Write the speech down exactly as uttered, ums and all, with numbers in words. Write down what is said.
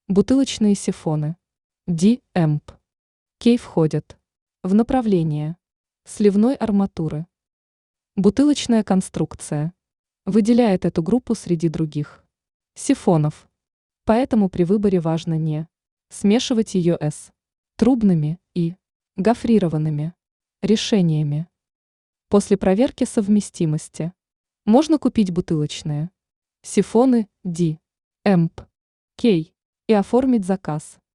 Бутылочные сифоны ди эм пэ кей входят в направление сливной арматуры. Бутылочная конструкция выделяет эту группу среди других сифонов, поэтому при выборе важно не смешивать ее с трубными и гофрированными решениями. После проверки совместимости можно купить бутылочные сифоны ди эм пэ кей и оформить заказ.